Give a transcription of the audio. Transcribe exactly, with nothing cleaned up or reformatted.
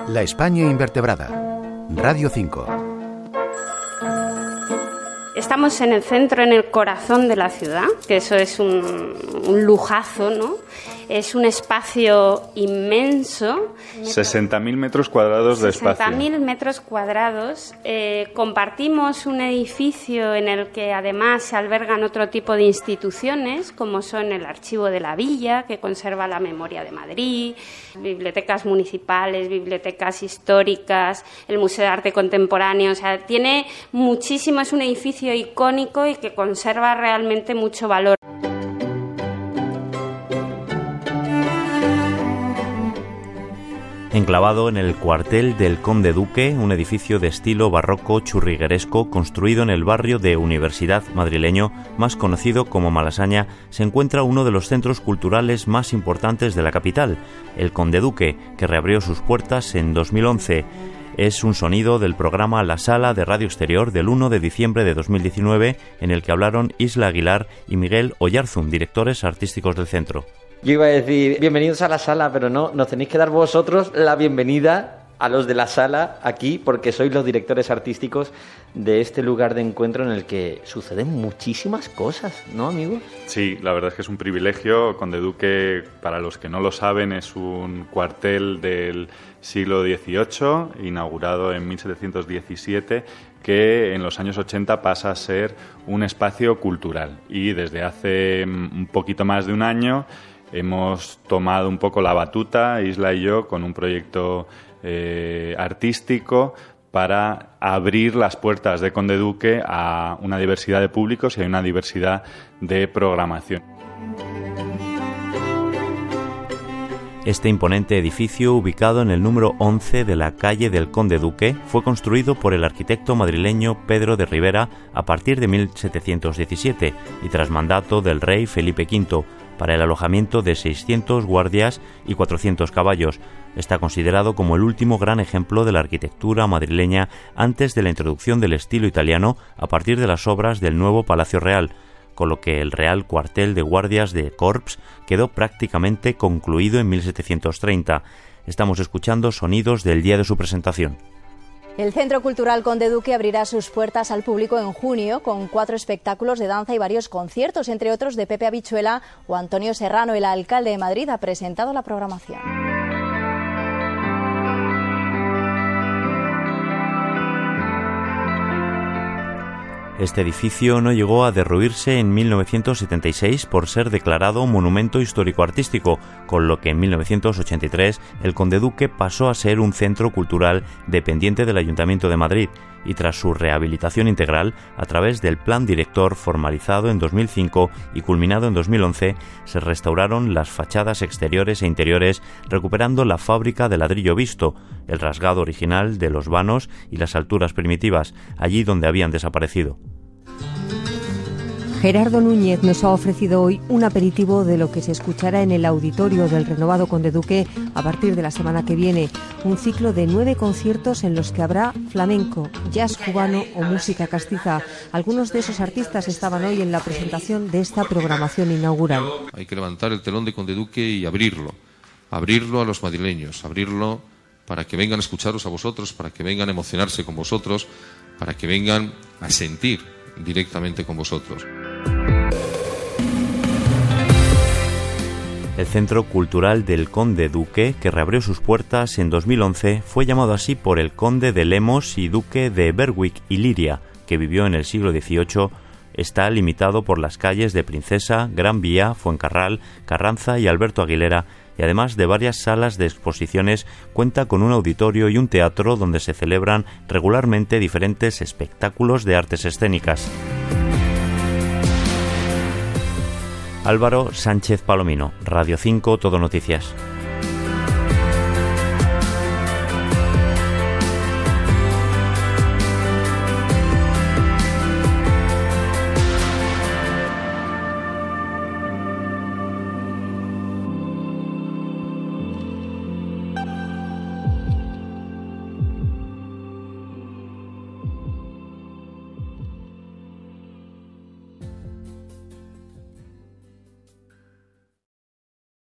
La España invertebrada. Radio cinco. Estamos en el centro, en el corazón de la ciudad, que eso es un, un lujazo, ¿no? Es un espacio inmenso. sesenta mil metros cuadrados de espacio. sesenta mil metros cuadrados. Eh, compartimos un edificio en el que además se albergan otro tipo de instituciones, como son el Archivo de la Villa, que conserva la memoria de Madrid, bibliotecas municipales, bibliotecas históricas, el Museo de Arte Contemporáneo. O sea, tiene muchísimo, es un edificio icónico y que conserva realmente mucho valor. Enclavado en el cuartel del Conde Duque, un edificio de estilo barroco churrigueresco construido en el barrio de Universidad madrileño, más conocido como Malasaña, se encuentra uno de los centros culturales más importantes de la capital, el Conde Duque, que reabrió sus puertas en dos mil once. Es un sonido del programa La Sala de Radio Exterior del uno de diciembre de dos mil diecinueve, en el que hablaron Isla Aguilar y Miguel Oyarzún, directores artísticos del centro. Yo iba a decir, bienvenidos a la sala, pero no, nos tenéis que dar vosotros la bienvenida a los de la sala aquí, porque sois los directores artísticos de este lugar de encuentro en el que suceden muchísimas cosas, ¿no, amigos? Sí, la verdad es que es un privilegio. Conde Duque, para los que no lo saben, es un cuartel del siglo dieciocho, inaugurado en mil setecientos diecisiete, que en los años ochenta pasa a ser un espacio cultural. Y desde hace un poquito más de un año hemos tomado un poco la batuta, Isla y yo, con un proyecto eh, artístico para abrir las puertas de Conde Duque a una diversidad de públicos y a una diversidad de programación. Este imponente edificio, ubicado en el número once de la calle del Conde Duque, fue construido por el arquitecto madrileño Pedro de Rivera a partir de mil setecientos diecisiete y tras mandato del rey Felipe quinto, para el alojamiento de seiscientos guardias y cuatrocientos caballos. Está considerado como el último gran ejemplo de la arquitectura madrileña antes de la introducción del estilo italiano a partir de las obras del nuevo Palacio Real, con lo que el Real Cuartel de Guardias de Corps quedó prácticamente concluido en mil setecientos treinta. Estamos escuchando sonidos del día de su presentación. El Centro Cultural Conde Duque abrirá sus puertas al público en junio con cuatro espectáculos de danza y varios conciertos, entre otros de Pepe Habichuela o Antonio Serrano. El alcalde de Madrid ha presentado la programación. Este edificio no llegó a derruirse en mil novecientos setenta y seis por ser declarado Monumento Histórico-Artístico, con lo que en mil novecientos ochenta y tres el Conde Duque pasó a ser un centro cultural dependiente del Ayuntamiento de Madrid y tras su rehabilitación integral a través del Plan Director formalizado en dos mil cinco y culminado en dos mil once, se restauraron las fachadas exteriores e interiores recuperando la fábrica de ladrillo visto, el rasgado original de los vanos y las alturas primitivas, allí donde habían desaparecido. Gerardo Núñez nos ha ofrecido hoy un aperitivo de lo que se escuchará en el auditorio del renovado Conde Duque a partir de la semana que viene. Un ciclo de nueve conciertos en los que habrá flamenco, jazz cubano o música castiza. Algunos de esos artistas estaban hoy en la presentación de esta programación inaugural. Hay que levantar el telón de Conde Duque y abrirlo. Abrirlo a los madrileños, abrirlo para que vengan a escucharos a vosotros, para que vengan a emocionarse con vosotros, para que vengan a sentir directamente con vosotros. El Centro Cultural del Conde Duque, que reabrió sus puertas en dos mil once, fue llamado así por el conde de Lemos y duque de Berwick y Liria, que vivió en el siglo dieciocho. Está limitado por las calles de Princesa, Gran Vía, Fuencarral, Carranza y Alberto Aguilera, y además de varias salas de exposiciones, cuenta con un auditorio y un teatro donde se celebran regularmente diferentes espectáculos de artes escénicas. Álvaro Sánchez Palomino, Radio cinco, Todo Noticias.